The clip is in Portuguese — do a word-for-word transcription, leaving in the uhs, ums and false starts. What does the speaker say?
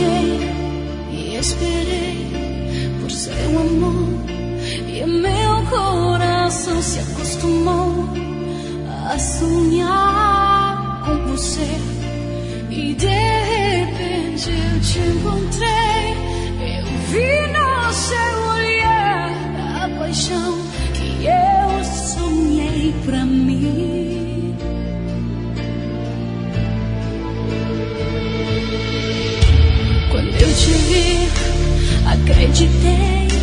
sonhei e esperei por seu amor, e meu coração se acostumou a sonhar com você. E de repente eu te encontrei, eu vi no seu olhar a paixão que eu sonhei pra mim. Quando eu te vi, acreditei